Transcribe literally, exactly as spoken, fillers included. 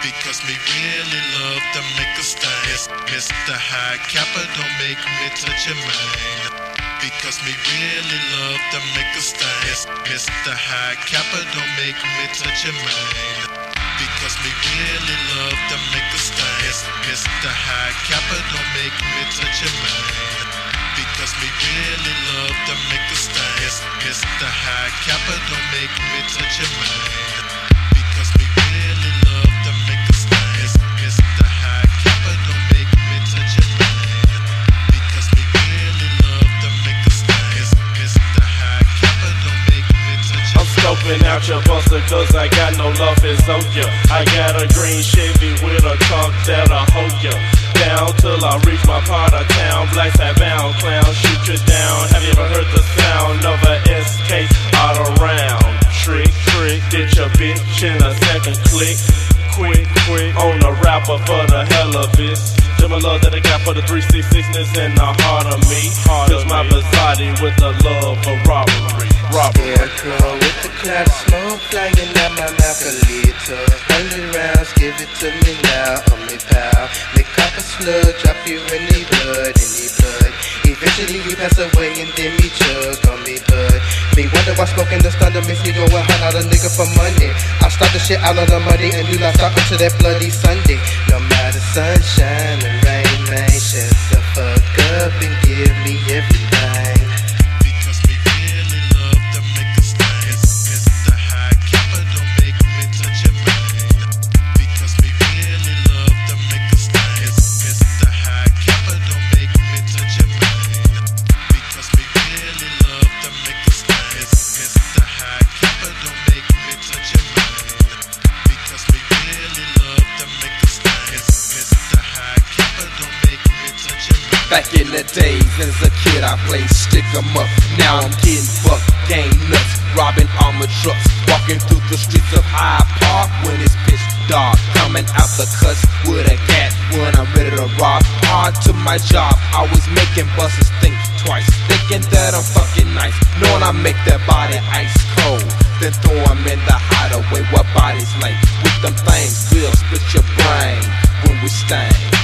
Because me really love to make a stand. Mister High Capper, don't make me touch your mind. Because me really love to make a stand. Mister High Capper, don't make me touch your mind. Because me really love to make a stand. Mister High Capper, don't make me touch your mind. Because me really love to make a stand. Mister High Capper, don't make me touch your mind. Because me really love to make a stand. Mister High Capper, don't make me touch your mind. Because me really love to make a stand. Mister High Capper, don't make me touch your mind. I'm scoping out your buster cause I got no love in Zoya. I got a green Chevy with a trunk that'll hold ya down till I reach my part of town. Blacks have bound, clown, shoot you down. Have you ever heard the sound of a S K all around? Trick, trick, ditch a bitch in a second click. Quick, quick, on a rapper for the hell of it. To my love that I got for the three sixty-six in the heart of me. Cause my Versace with the love for robbery. Robbery. Scarecrow with the cloud of smoke flying out my mouth a little. Hundred rounds, give it to me now, oh me pal. Make up a slug, drop you in the blood, in the blood. Eventually you pass away and then me chug on me bud. Me wonder why smoking the thunder makes me go and hunt out a nigga for money. I start the shit out of the money and do not stop until that bloody Sunday. No matter sunshine or rain, man, shut the fuck up and give me everything. Because me really love to make a stand. Mister High Capper, don't make me touch your mind. Because me really love to make a stand. Mister High Capper, don't make me touch your mind. Because me really love to make a stand. Mister High Capper, don't make me touch your mind. Because me really love to make a stand. Mister High Capper, don't make me touch your mind. Back in the days, as a kid I played stick 'em up. Now I'm getting bucked, gang nuts, robbing armored trucks, walking through the streets of Hyde Park when it's pitch dark. Coming out the cuts with a gat when I'm ready to rob. Hard to my job, always making busters think twice, thinking that I'm fucking nice, knowing I make their body ice cold. Then throw 'em in the hideaway where bodies lay. With them things, we'll split your brain when we stain.